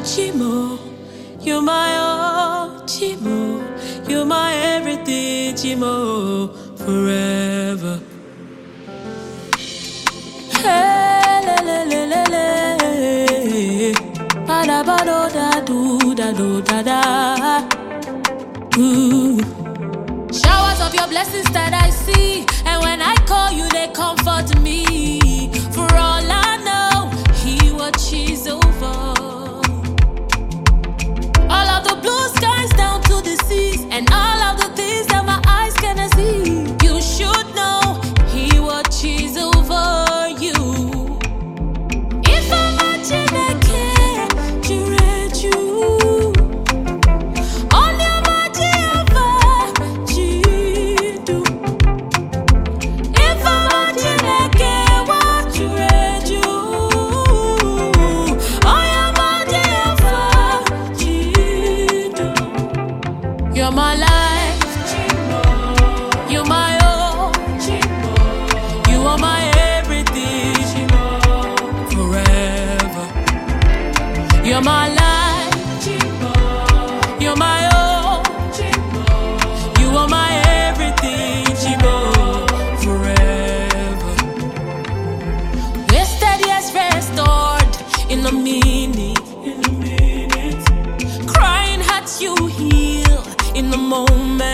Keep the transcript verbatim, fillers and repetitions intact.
Chimo. You're my all, Chimo. You're my everything, Chimo. Forever. Hey, le, le, le, le, le. Ba da ba do da do da do da da. Ooh. Showers of your blessings that I see, and when I call you, they comfort me. For all I know, He watches over. All of the blue skies down to the seas, and all of the things that my eyes cannot see. You should know He watches over you. If I'm watching, I can't direct you. On your body, do. If I'm watching, I can't watch you. On your body, do. You're my life, you're my all, you are my everything, forever. You're my life, you're my all, you are my everything, forever. Wasted years restored in a minute, crying hearts you heal in the moment.